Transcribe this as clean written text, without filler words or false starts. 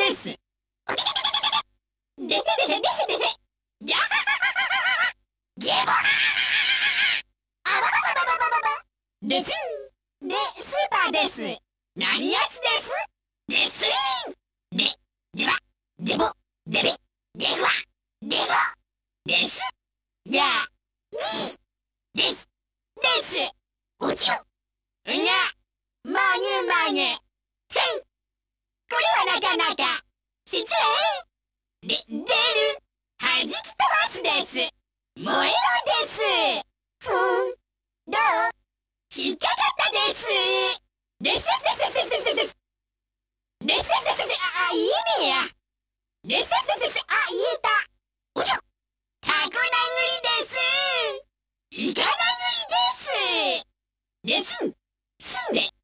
です。でへでへでへでへ。ギャハハハハハ。ゲボラー。あばばばばばばば。です。で、スーパーです。何やつですですーん。では、でぼ、でべ、では、でぼ、です。が、に、です。です。おちゅ。うにゃ。まげまげ。へん。これはなかなか。失礼。出る。はじき飛ばすです。燃えろです。ふん。どう引っかかったです。ですですですですですですです。ですですですです。あ、いいねや。ですですですです。あ、言えた。おじゃ。タコ殴りです。イカ殴りです。ですん。すんで。